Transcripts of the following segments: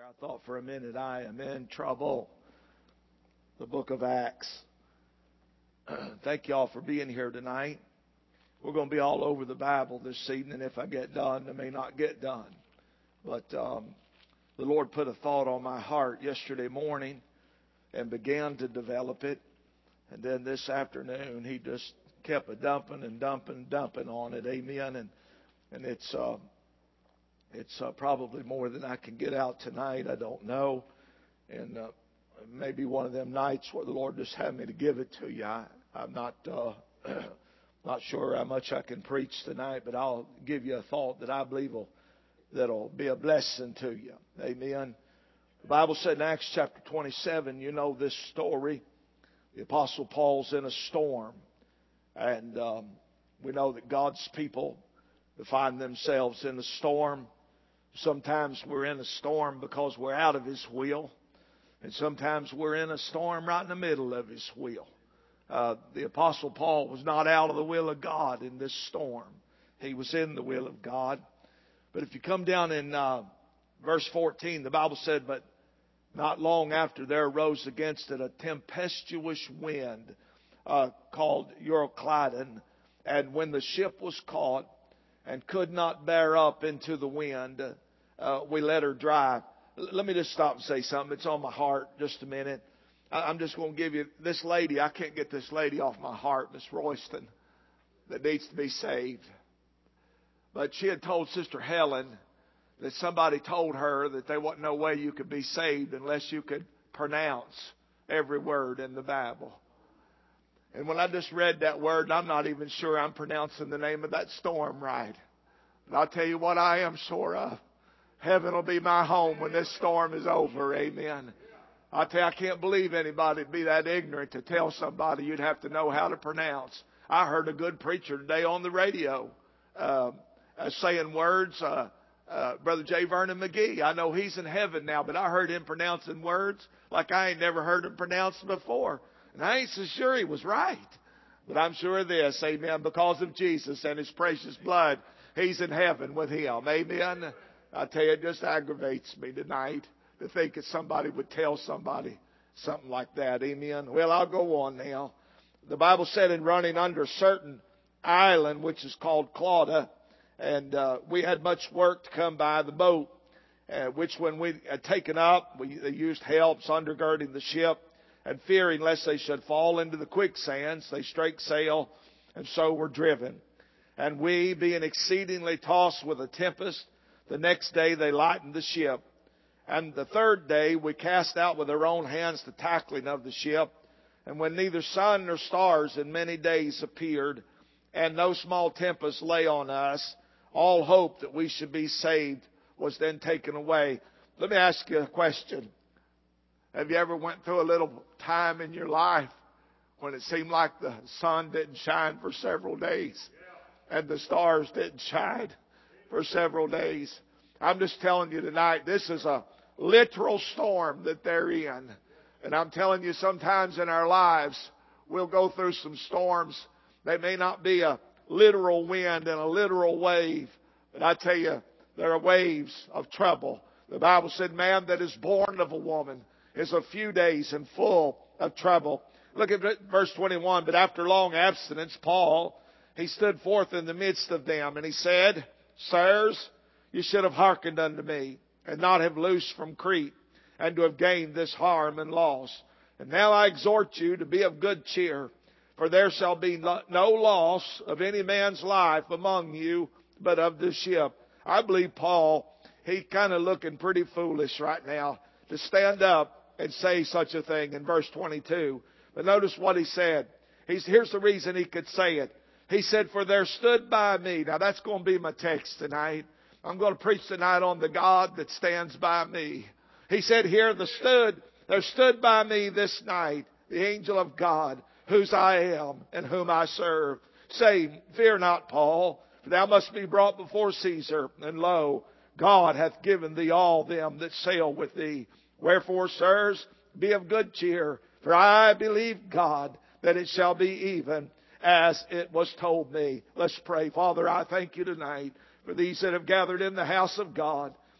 I thought for a minute, I am in trouble. The book of Acts. Thank you all for being here tonight. We're going to be all over the Bible this evening. If I get done, I may not get done. But the Lord put a thought on my heart yesterday morning and began to develop it. And then this afternoon, He just kept dumping on it. Amen. And it's probably more than I can get out tonight. I don't know. And maybe one of them nights where the Lord just had me to give it to you. I'm not not sure how much I can preach tonight, but I'll give you a thought that I believe that'll be a blessing to you. Amen. The Bible said in Acts chapter 27, you know this story. The Apostle Paul's in a storm. And we know that God's people find themselves in a storm. Sometimes we're in a storm because we're out of His will. And sometimes we're in a storm right in the middle of His will. The Apostle Paul was not out of the will of God in this storm. He was in the will of God. But if you come down in verse 14, the Bible said, but not long after there arose against it a tempestuous wind called Euroclydon. And when the ship was caught and could not bear up into the wind, we let her drive. Let me just stop and say something. It's on my heart just a minute. I'm just going to give you this lady. I can't get this lady off my heart, Miss Royston, that needs to be saved. But she had told Sister Helen that somebody told her that there wasn't no way you could be saved unless you could pronounce every word in the Bible. And when I just read that word, I'm not even sure I'm pronouncing the name of that storm right. But I'll tell you what I am sure of. Heaven will be my home when this storm is over. Amen. I tell you, I can't believe anybody would be that ignorant to tell somebody you'd have to know how to pronounce. I heard a good preacher today on the radio saying words. Brother J. Vernon McGee. I know he's in heaven now, but I heard him pronouncing words like I ain't never heard him pronounced before. And I ain't so sure he was right. But I'm sure of this, amen, because of Jesus and His precious blood, he's in heaven with Him. Amen. I tell you, it just aggravates me tonight to think that somebody would tell somebody something like that. Amen. Well, I'll go on now. The Bible said in running under a certain island, which is called Clauda, and we had much work to come by the boat, which when we had taken up, they used helps undergirding the ship, and fearing lest they should fall into the quicksands, they strake sail, and so were driven. And we, being exceedingly tossed with a tempest, the next day they lightened the ship. And the third day we cast out with our own hands the tackling of the ship. And when neither sun nor stars in many days appeared, and no small tempest lay on us, all hope that we should be saved was then taken away. Let me ask you a question. Have you ever went through a little time in your life when it seemed like the sun didn't shine for several days and the stars didn't shine for several days? I'm just telling you tonight, this is a literal storm that they're in. And I'm telling you, sometimes in our lives, we'll go through some storms. They may not be a literal wind and a literal wave, but I tell you, there are waves of trouble. The Bible said, man that is born of a woman is a few days and full of trouble. Look at verse 21. But after long abstinence, Paul, he stood forth in the midst of them, and he said, Sirs, you should have hearkened unto me, and not have loosed from Crete, and to have gained this harm and loss. And now I exhort you to be of good cheer, for there shall be no loss of any man's life among you, but of the ship. I believe Paul, he's kind of looking pretty foolish right now to stand up and say such a thing in verse 22. But notice what he said. Here's the reason he could say it. He said, for there stood by me. Now that's going to be my text tonight. I'm going to preach tonight on the God that stands by me. He said here, there stood by me this night the angel of God, whose I am and whom I serve, saying, fear not, Paul, for thou must be brought before Caesar. And lo, God hath given thee all them that sail with thee. Wherefore, sirs, be of good cheer, for I believe God that it shall be even as it was told me. Let's pray. Father, I thank you tonight for these that have gathered in the house of God.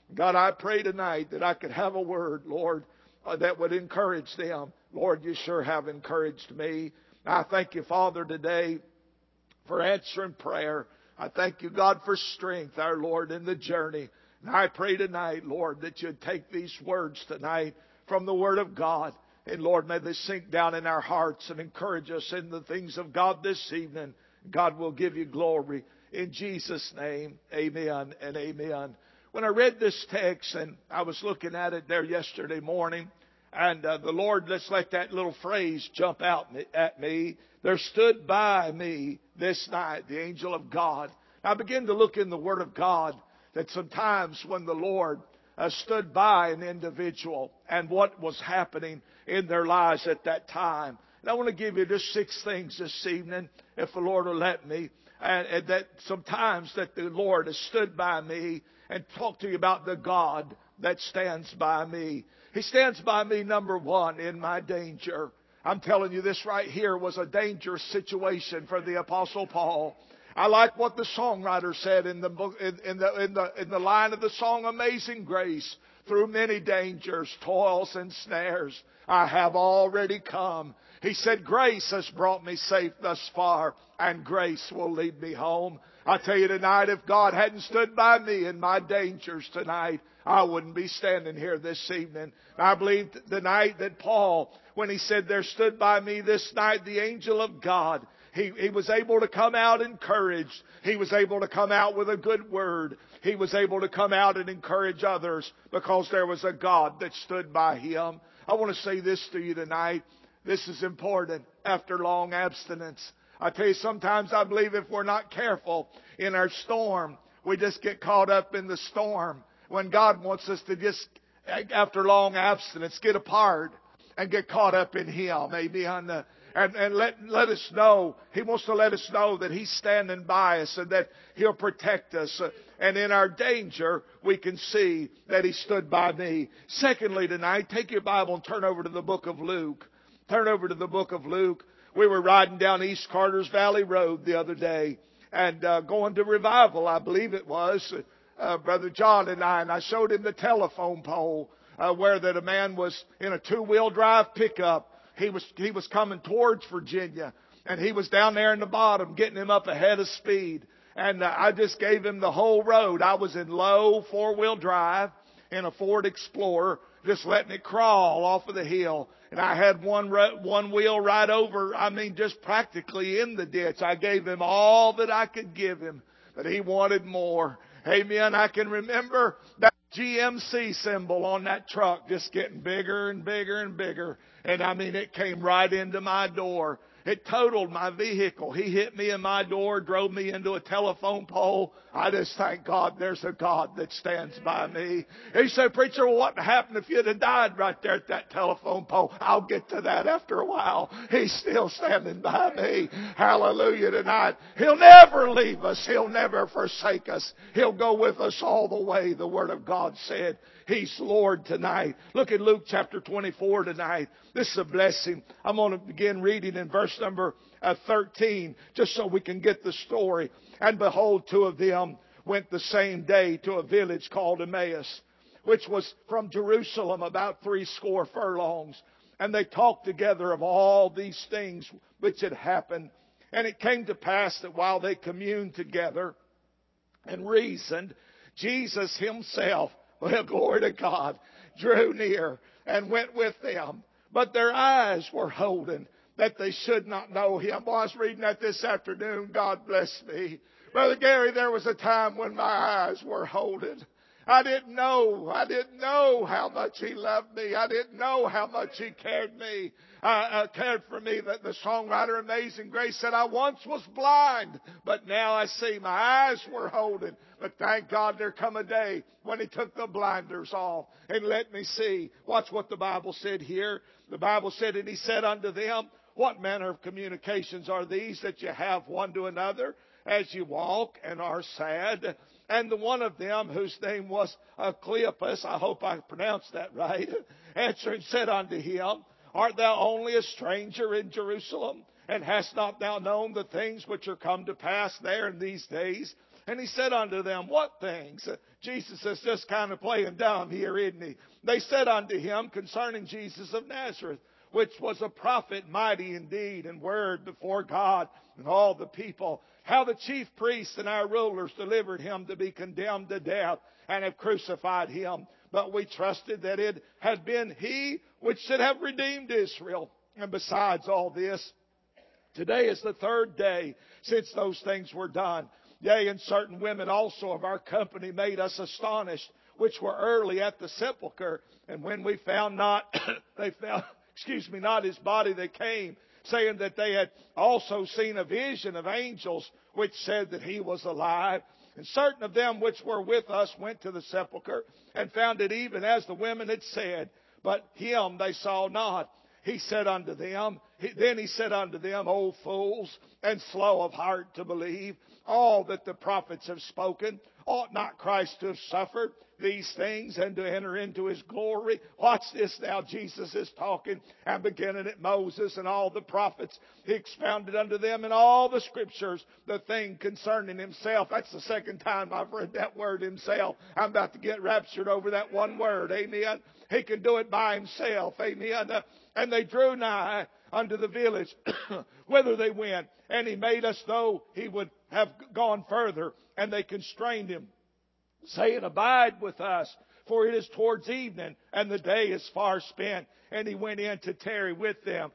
God, I pray tonight that I could have a word, Lord, that would encourage them. Lord, you sure have encouraged me. I thank you, Father, today for answering prayer. I thank you, God, for strength, our Lord, in the journey. And I pray tonight, Lord, that you'd take these words tonight from the Word of God. And Lord, may they sink down in our hearts and encourage us in the things of God this evening. God will give you glory. In Jesus' name, amen and amen. When I read this text, and I was looking at it there yesterday morning, and the Lord, let's let that little phrase jump out at me. There stood by me this night the angel of God. I began to look in the Word of God that sometimes when the Lord stood by an individual and what was happening in their lives at that time. And I want to give you just 6 things this evening, if the Lord will let me, and that sometimes that the Lord has stood by me and talked to you about the God that stands by me. He stands by me, number one, in my danger. I'm telling you, this right here was a dangerous situation for the Apostle Paul. I like what the songwriter said in the book, in the line of the song, Amazing Grace. Through many dangers, toils, and snares, I have already come. He said, grace has brought me safe thus far, and grace will lead me home. I tell you tonight, if God hadn't stood by me in my dangers tonight, I wouldn't be standing here this evening. I believe the night that Paul, when he said, there stood by me this night the angel of God, he was able to come out encouraged. He was able to come out with a good word. He was able to come out and encourage others because there was a God that stood by him. I want to say this to you tonight. This is important after long abstinence. I tell you, sometimes I believe if we're not careful in our storm, we just get caught up in the storm when God wants us to just, after long abstinence, get apart and get caught up in Him. Amen. And let us know, He wants to let us know that He's standing by us and that He'll protect us. And in our danger, we can see that He stood by me. Secondly, tonight, take your Bible and turn over to the book of Luke. Turn over to the book of Luke. We were riding down East Carter's Valley Road the other day and going to revival, I believe it was, Brother John and I showed him the telephone pole where that a man was in a 2-wheel drive pickup. He was coming towards Virginia, and he was down there in the bottom, getting him up ahead of speed. And I just gave him the whole road. I was in low 4-wheel drive in a Ford Explorer, just letting it crawl off of the hill. And I had one wheel right over, just practically in the ditch. I gave him all that I could give him, but he wanted more. Amen. I can remember that GMC symbol on that truck just getting bigger and bigger and bigger. And it came right into my door. It totaled my vehicle. He hit me in my door, drove me into a telephone pole. I just thank God there's a God that stands by me. He said, preacher, well, what happened if you'd have died right there at that telephone pole? I'll get to that after a while. He's still standing by me. Hallelujah tonight. He'll never leave us. He'll never forsake us. He'll go with us all the way, the Word of God said. He's Lord tonight. Look at Luke chapter 24 tonight. This is a blessing. I'm going to begin reading in verse number 13, just so we can get the story. And behold, 2 of them went the same day to a village called Emmaus, which was from Jerusalem about 80 furlongs. And they talked together of all these things which had happened. And it came to pass that while they communed together and reasoned, Jesus Himself, well, glory to God, drew near and went with them. But their eyes were holden that they should not know Him. Well, I was reading that this afternoon. God bless me. Brother Gary, there was a time when my eyes were holden. I didn't know how much He loved me. I didn't know how much He cared for me. That the songwriter Amazing Grace said, I once was blind, but now I see. My eyes were holden. But thank God there come a day when He took the blinders off and let me see. Watch what the Bible said here. The Bible said, and He said unto them, what manner of communications are these that you have one to another as you walk and are sad? And the one of them, whose name was Cleopas, I hope I pronounced that right, answering said unto him, art thou only a stranger in Jerusalem? And hast not thou known the things which are come to pass there in these days? And he said unto them, what things? Jesus is just kind of playing dumb here, isn't he? They said unto him concerning Jesus of Nazareth, which was a prophet mighty in deed and word before God and all the people, how the chief priests and our rulers delivered him to be condemned to death and have crucified him. But we trusted that it had been he which should have redeemed Israel. And besides all this, today is the third day since those things were done. Yea, and certain women also of our company made us astonished, which were early at the sepulchre. And when we found not, they found, not his body, they came, saying that they had also seen a vision of angels, which said that he was alive. And certain of them which were with us went to the sepulchre, and found it even as the women had said, but him they saw not. Then he said unto them, O fools, and slow of heart to believe all that the prophets have spoken. Ought not Christ to have suffered these things and to enter into his glory? Watch this now. Jesus is talking, and beginning at Moses and all the prophets, he expounded unto them in all the scriptures the thing concerning himself. That's the second time I've read that word, himself. I'm about to get raptured over that one word. Amen. He can do it by himself. Amen. And they drew nigh unto the village whither they went. And he made us though he would have gone further. And they constrained him, saying, Abide with us, for it is towards evening, and the day is far spent. And he went in to tarry with them,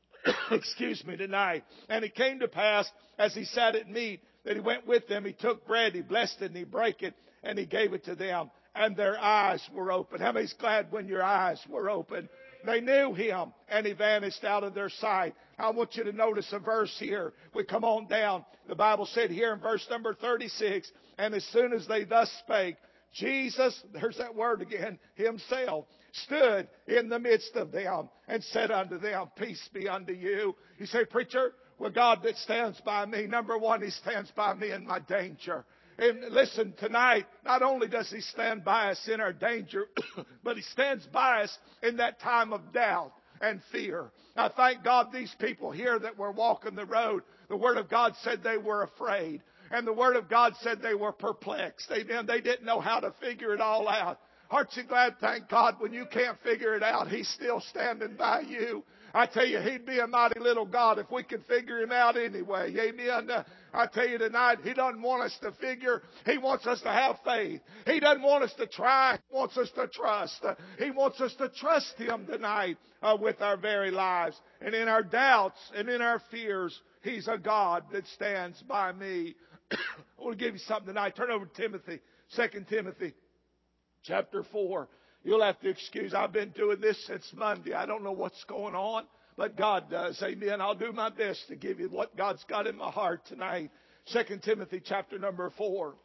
tonight. And it came to pass, as he sat at meat, that he went with them. He took bread, he blessed it, and he brake it, and he gave it to them. And their eyes were open. How many's glad when your eyes were open? They knew him, and he vanished out of their sight. I want you to notice a verse here. We come on down. The Bible said here in verse number 36, and as soon as they thus spake, Jesus, there's that word again, himself, stood in the midst of them and said unto them, Peace be unto you. You say, Preacher, well, God that stands by me, number one, he stands by me in my danger. And listen, tonight, not only does he stand by us in our danger, but he stands by us in that time of doubt and fear. I thank God these people here that were walking the road, the Word of God said they were afraid. And the Word of God said they were perplexed. Amen. They didn't know how to figure it all out. Aren't you glad, thank God, when you can't figure it out, he's still standing by you? I tell you, he'd be a mighty little God if we could figure him out anyway. Amen. I tell you tonight, he doesn't want us to figure. He wants us to have faith. He doesn't want us to try. He wants us to trust. He wants us to trust him tonight with our very lives. And in our doubts and in our fears, he's a God that stands by me. I want to give you something tonight. Turn over to Timothy, 2 Timothy chapter 4. You'll have to excuse, I've been doing this since Monday. I don't know what's going on, but God does. Amen. I'll do my best to give you what God's got in my heart tonight. 2 Timothy chapter number 4.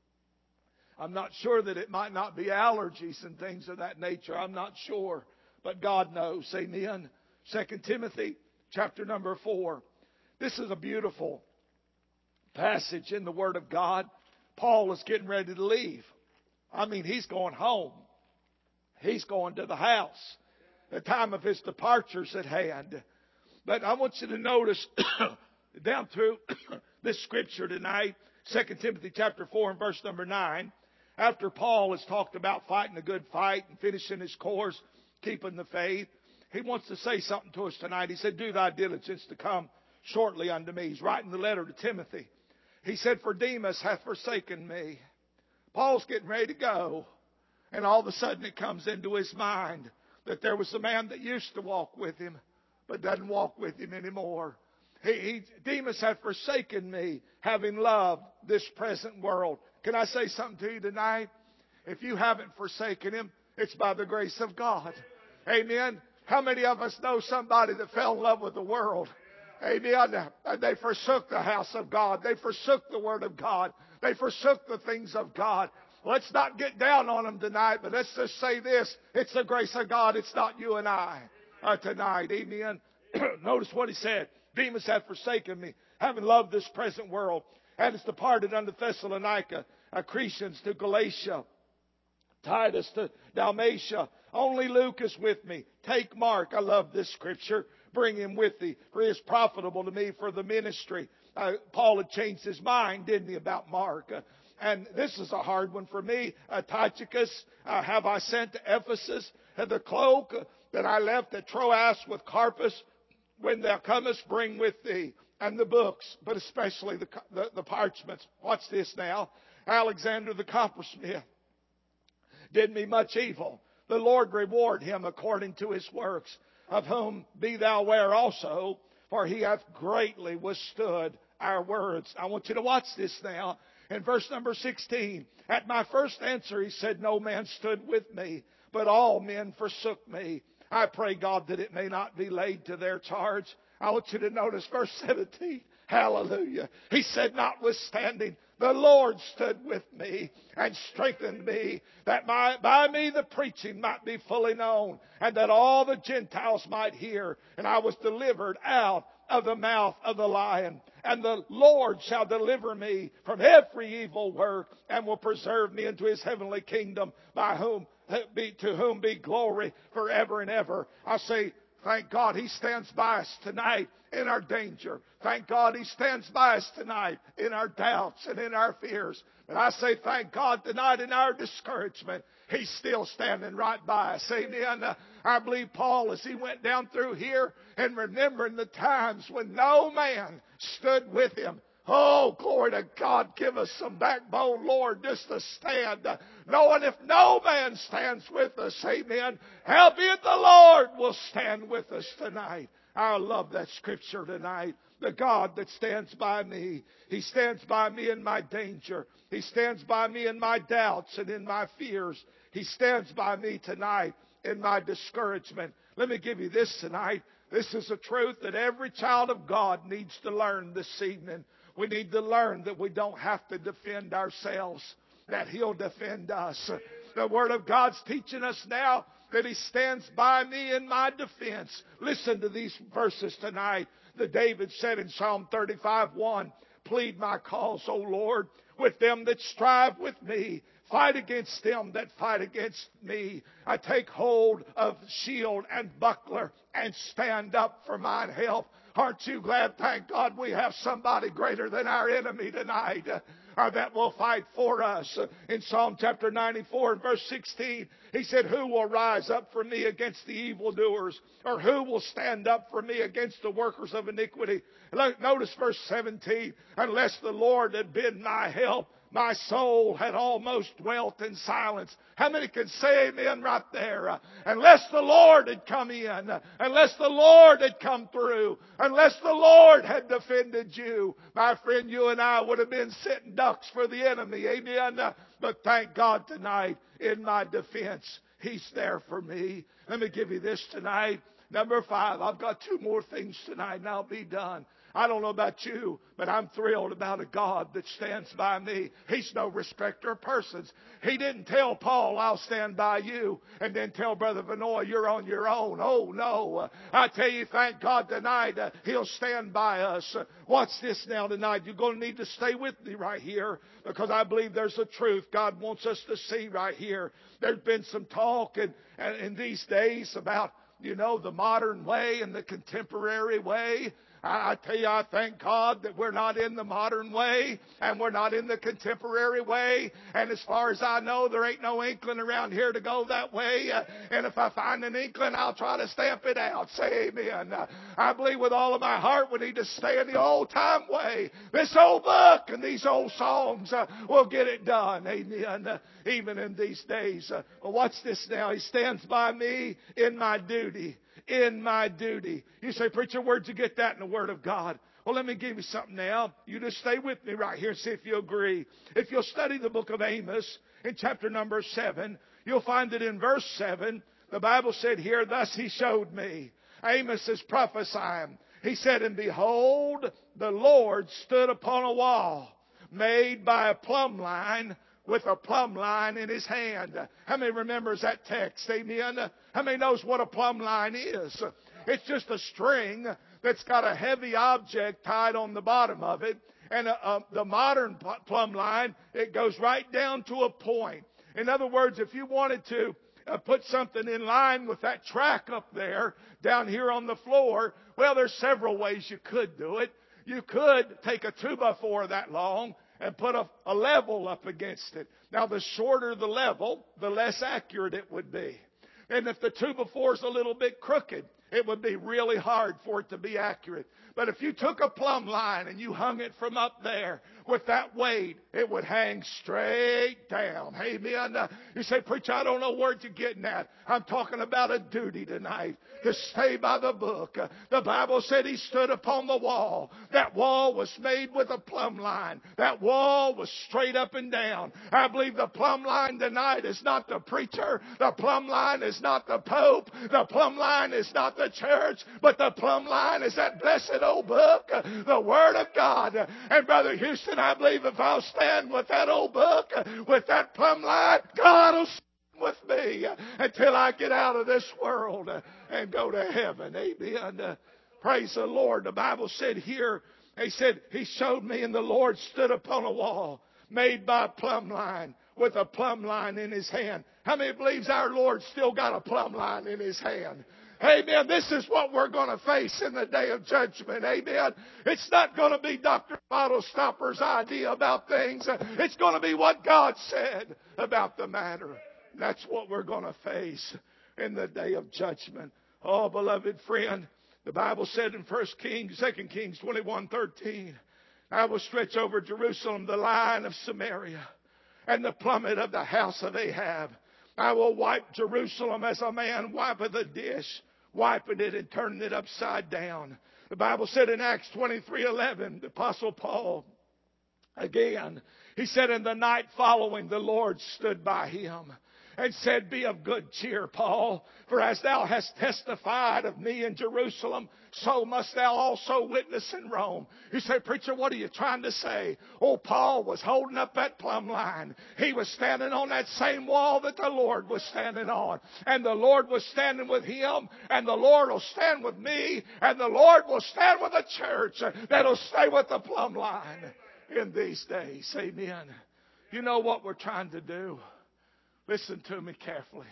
I'm not sure that it might not be allergies and things of that nature. I'm not sure, but God knows. Amen. 2 Timothy chapter number 4. This is a beautiful passage in the Word of God. Paul is getting ready to leave. I mean, he's going home. He's going to the house. The time of his departure's at hand. But I want you to notice down through this scripture tonight, 2 Timothy chapter 4 and verse number 9. After Paul has talked about fighting a good fight and finishing his course, keeping the faith, he wants to say something to us tonight. He said, Do thy diligence to come shortly unto me. He's writing the letter to Timothy. He said, For Demas hath forsaken me. Paul's getting ready to go. And all of a sudden it comes into his mind that there was a man that used to walk with him, but doesn't walk with him anymore. Demas hath forsaken me, having loved this present world. Can I say something to you tonight? If you haven't forsaken him, it's by the grace of God. Amen. How many of us know somebody that fell in love with the world? Amen. And they forsook the house of God. They forsook the Word of God. They forsook the things of God. Let's not get down on them tonight, but let's just say this. It's the grace of God. It's not you and I tonight. Amen. Notice what he said. Demas hath forsaken me, having loved this present world, and is departed unto Thessalonica, Crescens to Galatia, Titus to Dalmatia. Only Luke is with me. Take Mark. I love this scripture. Bring him with thee, for he is profitable to me for the ministry. Paul had changed his mind, didn't he, about Mark? And this is a hard one for me. Tychicus have I sent to Ephesus, and the cloak that I left at Troas with Carpus. When thou comest, bring with thee, and the books, but especially the parchments. Watch this now. Alexander the coppersmith did me much evil. The Lord reward him according to his works, of whom be thou aware also, for he hath greatly withstood our words. I want you to watch this now. In verse number 16, at my first answer he said, no man stood with me, but all men forsook me. I pray God that it may not be laid to their charge. I want you to notice verse 17. Hallelujah. He said, notwithstanding, the Lord stood with me and strengthened me, that by me the preaching might be fully known, and that all the Gentiles might hear. And I was delivered out of the mouth of the lion. And the Lord shall deliver me from every evil work, and will preserve me into his heavenly kingdom, to whom be glory forever and ever. I say, thank God he stands by us tonight in our danger. Thank God he stands by us tonight in our doubts and in our fears. And I say, thank God tonight in our discouragement, he's still standing right by us. Amen. I believe Paul, as he went down through here and remembering the times when no man stood with him. Oh, glory to God. Give us some backbone, Lord, just to stand. Knowing if no man stands with us, amen, howbeit the Lord will stand with us tonight. I love that scripture tonight. The God that stands by me. He stands by me in my danger. He stands by me in my doubts and in my fears. He stands by me tonight in my discouragement. Let me give you this tonight. This is a truth that every child of God needs to learn this evening. We need to learn that we don't have to defend ourselves, that he'll defend us. The Word of God's teaching us now that he stands by me in my defense. Listen to these verses tonight that David said in Psalm 35:1. Plead my cause, O Lord, with them that strive with me. Fight against them that fight against me. I take hold of shield and buckler and stand up for mine help. Aren't you glad? Thank God we have somebody greater than our enemy tonight that will fight for us. In Psalm chapter 94 and verse 16, he said, who will rise up for me against the evildoers? Or who will stand up for me against the workers of iniquity? Notice verse 17, unless the Lord had been my help, my soul had almost dwelt in silence. How many can say amen right there? Unless the Lord had come in, unless the Lord had come through, unless the Lord had defended you, my friend, you and I would have been sitting ducks for the enemy. Amen. But thank God tonight, in my defense, he's there for me. Let me give you this tonight. Number 5, I've got 2 more things tonight and I'll be done. I don't know about you, but I'm thrilled about a God that stands by me. He's no respecter of persons. He didn't tell Paul, I'll stand by you, and then tell Brother Vanoy, you're on your own. Oh, no. I tell you, thank God tonight, he'll stand by us. Watch this now tonight. You're going to need to stay with me right here, because I believe there's a truth God wants us to see right here. There's been some talk in these days about, the modern way and the contemporary way. I tell you, I thank God that we're not in the modern way and we're not in the contemporary way. And as far as I know, there ain't no inkling around here to go that way. And if I find an inkling, I'll try to stamp it out. Say amen. I believe with all of my heart we need to stay in the old time way. This old book and these old songs will get it done. Amen. Even in these days. Well, watch this now. He stands by me in my duty. In my duty. You say, preacher, where'd you get that in the Word of God? Well, let me give you something now. You just stay with me right here and see if you agree. If you'll study the book of Amos in chapter number 7, you'll find that in verse 7, the Bible said here, thus he showed me. Amos is prophesying. He said, and behold, the Lord stood upon a wall made by a plumb line, with a plumb line in his hand. How many remembers that text? Amen. How many knows what a plumb line is? It's just a string that's got a heavy object tied on the bottom of it. And the modern plumb line, it goes right down to a point. In other words, if you wanted to put something in line with that track up there, down here on the floor, well, there's several ways you could do it. You could take a 2x4 that long and put a level up against it. Now, the shorter the level, the less accurate it would be. And if the 2x4 is a little bit crooked, it would be really hard for it to be accurate. But if you took a plumb line and you hung it from up there with that weight, it would hang straight down. Amen. You say, preacher, I don't know where you're getting at. I'm talking about a duty tonight to stay by the book. The Bible said he stood upon the wall. That wall was made with a plumb line. That wall was straight up and down. I believe the plumb line tonight is not the preacher. The plumb line is not the Pope. The plumb line is not the church. But the plumb line is that blessed old book, the Word of God. And Brother Houston, I believe if I'll stand with that old book, with that plumb line, God will stand with me until I get out of this world and go to heaven. Amen. Praise the Lord. The Bible said here, he said, he showed me and the Lord stood upon a wall made by a plumb line with a plumb line in his hand. How many believes our Lord still got a plumb line in his hand? Amen. This is what we're going to face in the day of judgment. Amen. It's not going to be Dr. Bottle Stopper's idea about things. It's going to be what God said about the matter. That's what we're going to face in the day of judgment. Oh, beloved friend, the Bible said in 2 Kings 21:13, I will stretch over Jerusalem the line of Samaria and the plummet of the house of Ahab. I will wipe Jerusalem as a man wipeth a dish, wiping it and turning it upside down. The Bible said in Acts 23:11, the Apostle Paul, again, he said, in the night following, the Lord stood by him and said, be of good cheer, Paul, for as thou hast testified of me in Jerusalem, so must thou also witness in Rome. You say, preacher, what are you trying to say? Oh, Paul was holding up that plumb line. He was standing on that same wall that the Lord was standing on. And the Lord was standing with him, and the Lord will stand with me, and the Lord will stand with the church that'll stay with the plumb line in these days. Amen. You know what we're trying to do? Listen to me carefully.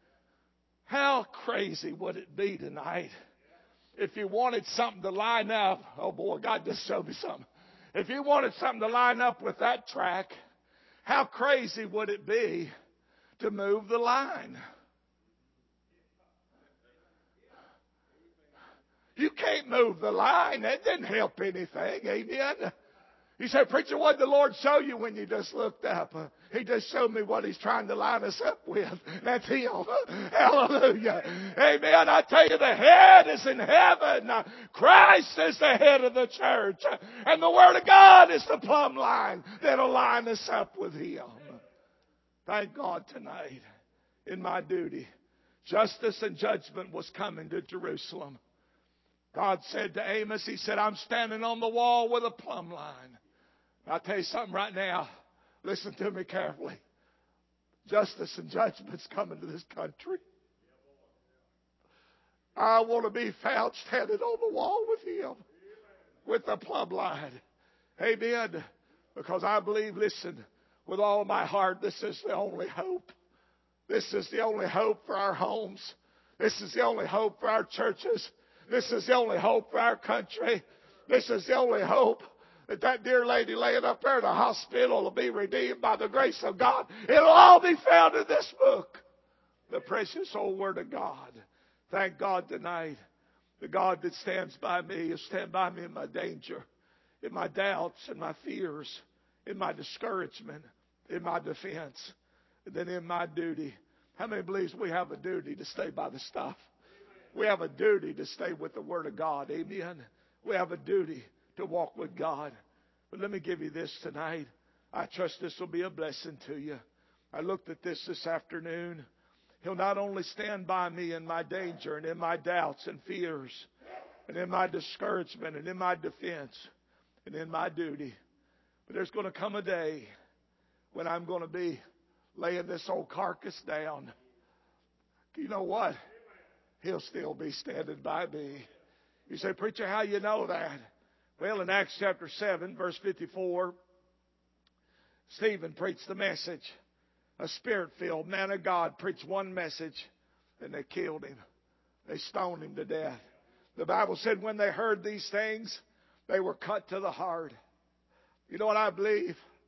How crazy would it be tonight if you wanted something to line up? Oh boy, God just showed me something. If you wanted something to line up with that track, how crazy would it be to move the line? You can't move the line. That didn't help anything. Amen. You say, preacher, what did the Lord show you when you just looked up? He just showed me what he's trying to line us up with. That's him. Hallelujah. Amen. I tell you, the head is in heaven. Christ is the head of the church. And the Word of God is the plumb line that'll line us up with him. Thank God tonight, in my duty, justice and judgment was coming to Jerusalem. God said to Amos, he said, I'm standing on the wall with a plumb line. I'll tell you something right now. Listen to me carefully. Justice and judgment's coming to this country. I want to be found standing on the wall with him, with the plumb line. Amen. Because I believe, listen, with all my heart, this is the only hope. This is the only hope for our homes. This is the only hope for our churches. This is the only hope for our country. This is the only hope that dear lady laying up there in the hospital will be redeemed by the grace of God. It'll all be found in this book. The precious old Word of God. Thank God tonight. The God that stands by me will stand by me in my danger, in my doubts, in my fears, in my discouragement, in my defense, and then in my duty. How many believes we have a duty to stay by the stuff? We have a duty to stay with the Word of God. Amen. We have a duty to walk with God. But let me give you this tonight. I trust this will be a blessing to you. I looked at this afternoon. He'll not only stand by me in my danger and in my doubts and fears and in my discouragement and in my defense and in my duty, but there's going to come a day when I'm going to be laying this old carcass down. You know what? He'll still be standing by me. You say, preacher, how you know that? Well, in Acts chapter 7, verse 54, Stephen preached the message. A spirit-filled man of God preached one message, and they killed him. They stoned him to death. The Bible said when they heard these things, they were cut to the heart. You know what I believe?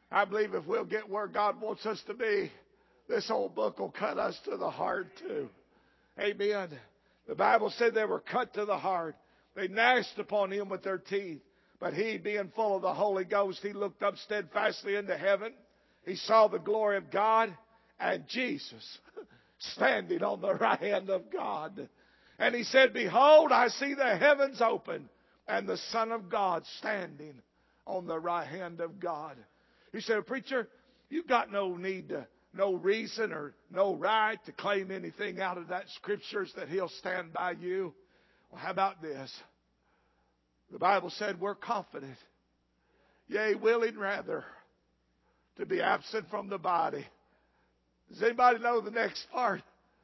I believe if we'll get where God wants us to be, this whole book will cut us to the heart too. Amen. The Bible said they were cut to the heart. They gnashed upon him with their teeth. But he, being full of the Holy Ghost, he looked up steadfastly into heaven. He saw the glory of God and Jesus standing on the right hand of God. And he said, Behold, I see the heavens open and the Son of God standing on the right hand of God. He said, Preacher, you've got no need to, no reason or no right to claim anything out of that scriptures that he'll stand by you. Well, how about this? The Bible said we're confident, yea, willing rather, to be absent from the body. Does anybody know the next part?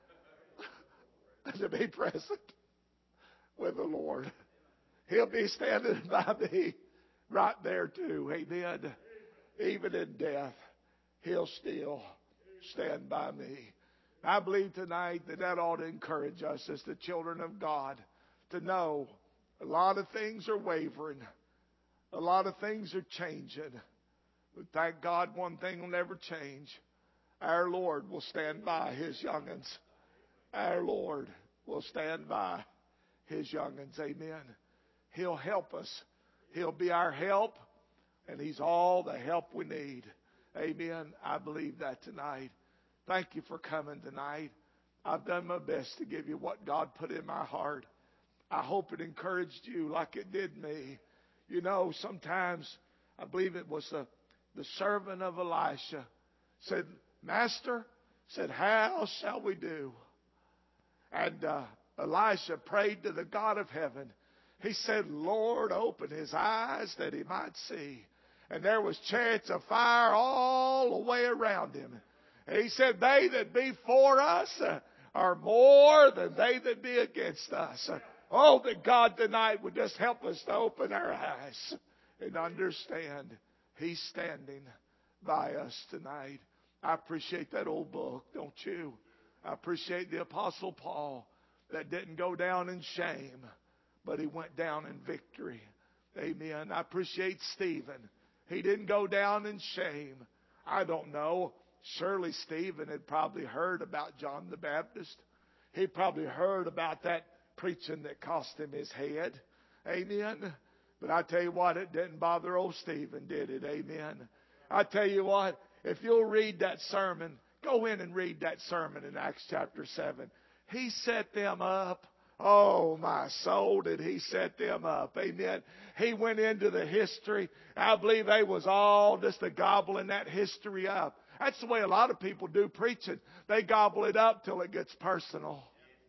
To be present with the Lord. He'll be standing by me right there too. Amen. Even in death, he'll still stand by me. I believe tonight that ought to encourage us as the children of God to know a lot of things are wavering. A lot of things are changing. But thank God one thing will never change. Our Lord will stand by His young'uns. Our Lord will stand by His young'uns. Amen. He'll help us. He'll be our help. And He's all the help we need. Amen. I believe that tonight. Thank you for coming tonight. I've done my best to give you what God put in my heart. I hope it encouraged you like it did me. You know, sometimes, I believe it was the servant of Elisha said, Master, said, how shall we do? And Elisha prayed to the God of heaven. He said, Lord, open his eyes that he might see. And there was chariots of fire all the way around him. And he said, they that be for us are more than they that be against us. Oh, that God tonight would just help us to open our eyes and understand He's standing by us tonight. I appreciate that old book, don't you? I appreciate the Apostle Paul that didn't go down in shame, but he went down in victory. Amen. I appreciate Stephen. He didn't go down in shame. I don't know. Surely Stephen had probably heard about John the Baptist. He probably heard about that preaching that cost him his head. Amen. But I tell you what, it didn't bother old Stephen, did it? Amen. I tell you what, if you'll read that sermon, go in and read that sermon in Acts chapter 7. He set them up. Oh, my soul, did he set them up. Amen. He went into the history. I believe they was all just a gobbling that history up. That's the way a lot of people do preaching. They gobble it up till it gets personal.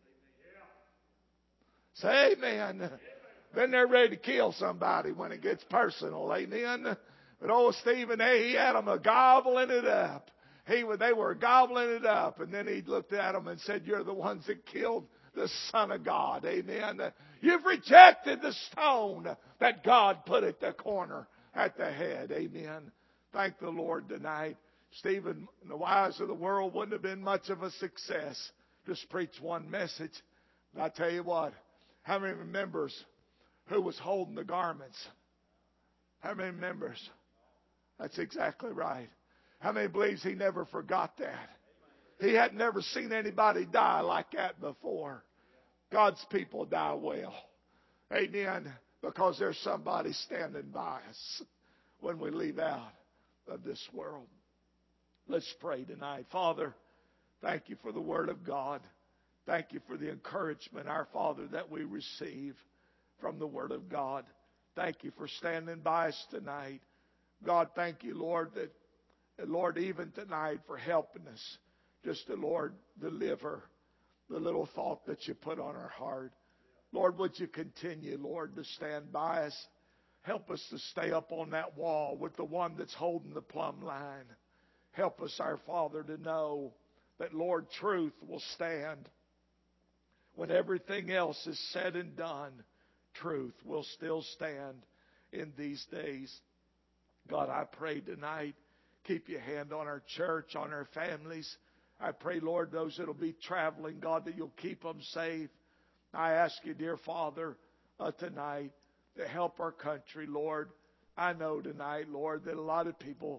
Say amen. Then they're ready to kill somebody when it gets personal. Amen. But old Stephen, he had them a gobbling it up. They were gobbling it up. And then he looked at them and said, you're the ones that killed the Son of God. Amen. You've rejected the stone that God put at the corner, at the head. Amen. Thank the Lord tonight. Stephen, in the eyes of the world, wouldn't have been much of a success. Just preach one message. But I tell you what, how many remembers who was holding the garments? How many remembers? That's exactly right. How many believes he never forgot that? He had never seen anybody die like that before. God's people die well. Amen. Because there's somebody standing by us when we leave out of this world. Let's pray tonight. Father, thank you for the Word of God. Thank you for the encouragement, our Father, that we receive from the Word of God. Thank you for standing by us tonight. God, thank you, Lord, that Lord, even tonight for helping us just to, Lord, deliver the little thought that you put on our heart. Lord, would you continue, Lord, to stand by us? Help us to stay up on that wall with the one that's holding the plumb line. Help us, our Father, to know that, Lord, truth will stand. When everything else is said and done, truth will still stand in these days. God, I pray tonight, keep your hand on our church, on our families. I pray, Lord, those that will be traveling, God, that you'll keep them safe. I ask you, dear Father, tonight to help our country, Lord. I know tonight, Lord, that a lot of people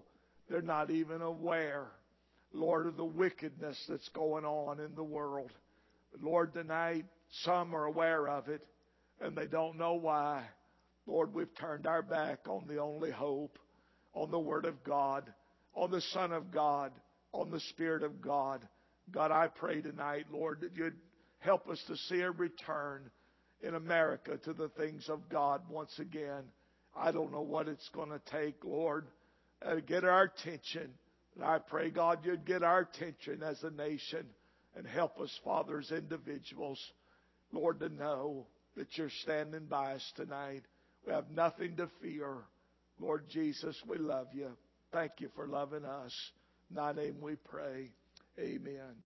They're not even aware, Lord, of the wickedness that's going on in the world. But Lord, tonight, some are aware of it, and they don't know why. Lord, we've turned our back on the only hope, on the Word of God, on the Son of God, on the Spirit of God. God, I pray tonight, Lord, that you'd help us to see a return in America to the things of God once again. I don't know what it's going to take, Lord, to get our attention. And I pray, God, you'd get our attention as a nation and help us, Father, as individuals, Lord, to know that you're standing by us tonight. We have nothing to fear. Lord Jesus, we love you. Thank you for loving us. In thy name we pray. Amen.